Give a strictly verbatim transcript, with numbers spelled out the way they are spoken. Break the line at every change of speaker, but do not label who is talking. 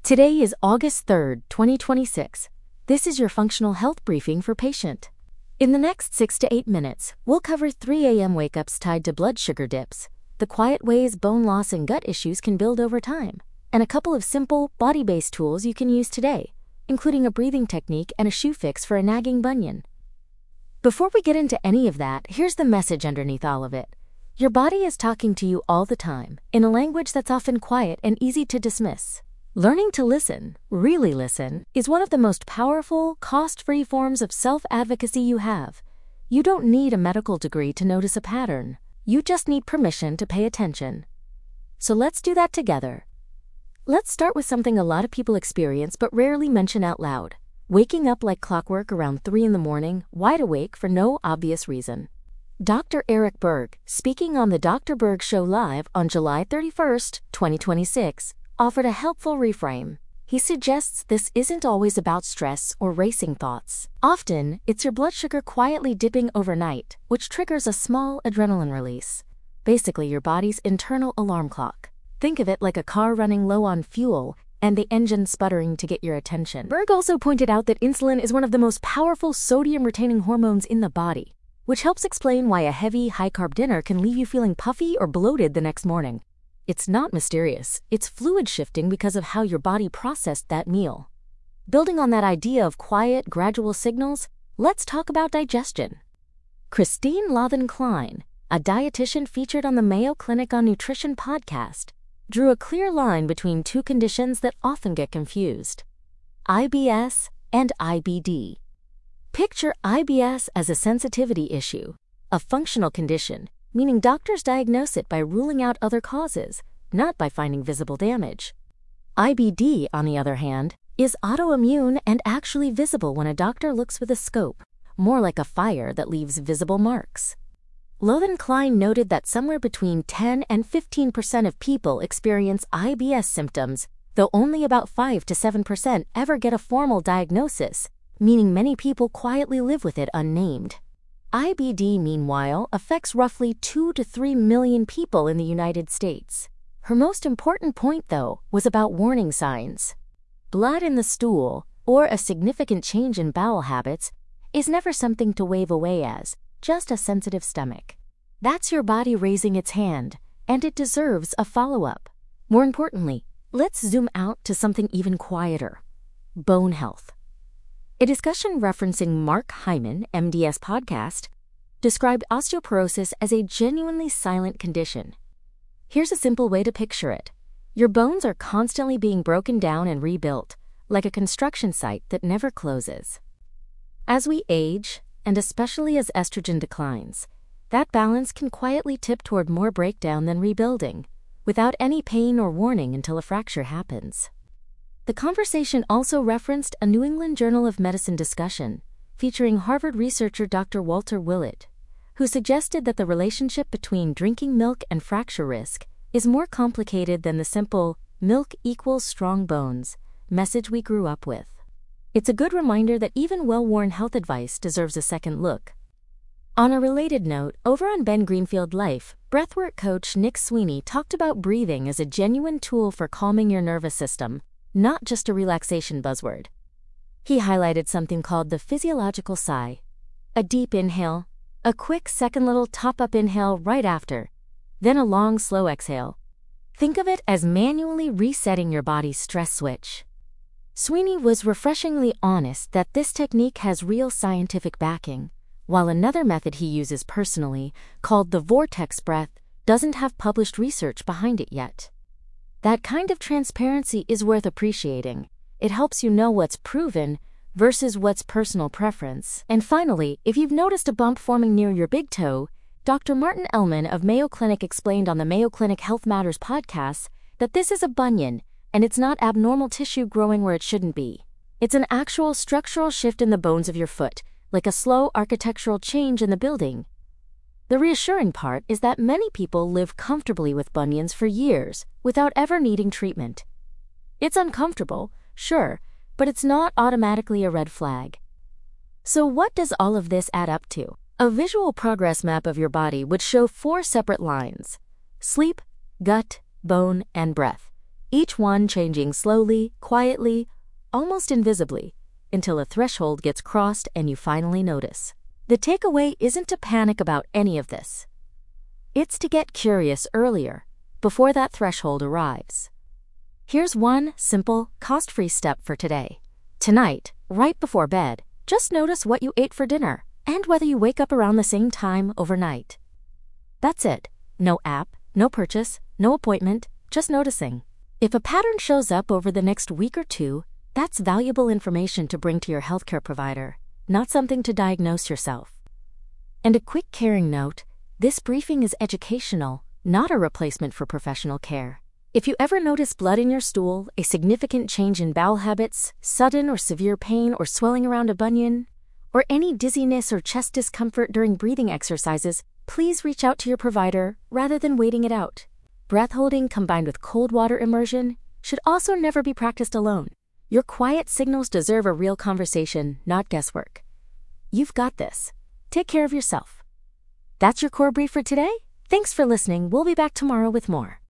Today is August third, twenty twenty-six. This is your functional health briefing for patient. In the next six to eight minutes, we'll cover three a m wake-ups tied to blood sugar dips, the quiet ways bone loss and gut issues can build over time, and a couple of simple, body-based tools you can use today, including a breathing technique and a shoe fix for a nagging bunion. Before we get into any of that, here's the message underneath all of it. Your body is talking to you all the time, in a language that's often quiet and easy to dismiss. Learning to listen, really listen, is one of the most powerful, cost-free forms of self-advocacy you have. You don't need a medical degree to notice a pattern. You just need permission to pay attention. So let's do that together. Let's start with something a lot of people experience but rarely mention out loud. Waking up like clockwork around three in the morning, wide awake for no obvious reason. Doctor Eric Berg, speaking on the Doctor Berg Show Live on July thirty-first, twenty twenty-six, offered a helpful reframe. He suggests this isn't always about stress or racing thoughts. Often, it's your blood sugar quietly dipping overnight, which triggers a small adrenaline release. Basically, your body's internal alarm clock. Think of it like a car running low on fuel and the engine sputtering to get your attention. Berg also pointed out that insulin is one of the most powerful sodium-retaining hormones in the body, which helps explain why a heavy, high-carb dinner can leave you feeling puffy or bloated the next morning. It's not mysterious, it's fluid shifting because of how your body processed that meal. Building on that idea of quiet, gradual signals, let's talk about digestion. Christine Lathan-Klein, a dietitian featured on the Mayo Clinic on Nutrition podcast, drew a clear line between two conditions that often get confused: I B S and I B D. Picture I B S as a sensitivity issue, a functional condition, meaning doctors diagnose it by ruling out other causes, not by finding visible damage. I B D, on the other hand, is autoimmune and actually visible when a doctor looks with a scope, more like a fire that leaves visible marks. Lathan-Klein noted that somewhere between ten and fifteen percent of people experience I B S symptoms, though only about five to seven percent ever get a formal diagnosis, meaning many people quietly live with it unnamed. I B D, meanwhile, affects roughly two to three million people in the United States. Her most important point, though, was about warning signs. Blood in the stool, or a significant change in bowel habits, is never something to wave away as just a sensitive stomach. That's your body raising its hand, and it deserves a follow-up. More importantly, let's zoom out to something even quieter: bone health. A discussion referencing Mark Hyman, M D's podcast, described osteoporosis as a genuinely silent condition. Here's a simple way to picture it. Your bones are constantly being broken down and rebuilt, like a construction site that never closes. As we age, and especially as estrogen declines, that balance can quietly tip toward more breakdown than rebuilding, without any pain or warning until a fracture happens. The conversation also referenced a New England Journal of Medicine discussion featuring Harvard researcher Doctor Walter Willett, who suggested that the relationship between drinking milk and fracture risk is more complicated than the simple "milk equals strong bones" message we grew up with. It's a good reminder that even well-worn health advice deserves a second look. On a related note, over on Ben Greenfield Life, breathwork coach Nick Sweeney talked about breathing as a genuine tool for calming your nervous system, not just a relaxation buzzword. He highlighted something called the physiological sigh. A deep inhale, a quick second little top-up inhale right after, then a long, slow exhale. Think of it as manually resetting your body's stress switch. Sweeney was refreshingly honest that this technique has real scientific backing, while another method he uses personally, called the vortex breath, doesn't have published research behind it yet. That kind of transparency is worth appreciating. It helps you know what's proven versus what's personal preference. And finally, if you've noticed a bump forming near your big toe, Doctor Martin Ellman of Mayo Clinic explained on the Mayo Clinic Health Matters podcast that this is a bunion, and it's not abnormal tissue growing where it shouldn't be. It's an actual structural shift in the bones of your foot, like a slow architectural change in the building. The reassuring part is that many people live comfortably with bunions for years without ever needing treatment. It's uncomfortable, sure, but it's not automatically a red flag. So what does all of this add up to? A visual progress map of your body would show four separate lines: sleep, gut, bone, and breath, each one changing slowly, quietly, almost invisibly, until a threshold gets crossed and you finally notice. The takeaway isn't to panic about any of this. It's to get curious earlier, before that threshold arrives. Here's one simple, cost-free step for today. Tonight, right before bed, just notice what you ate for dinner and whether you wake up around the same time overnight. That's it. No app, no purchase, no appointment, just noticing. If a pattern shows up over the next week or two, that's valuable information to bring to your healthcare provider, not something to diagnose yourself. And a quick caring note, this briefing is educational, not a replacement for professional care. If you ever notice blood in your stool, a significant change in bowel habits, sudden or severe pain or swelling around a bunion, or any dizziness or chest discomfort during breathing exercises, please reach out to your provider rather than waiting it out. Breath holding combined with cold water immersion should also never be practiced alone. Your quiet signals deserve a real conversation, not guesswork. You've got this. Take care of yourself. That's your core brief for today. Thanks for listening. We'll be back tomorrow with more.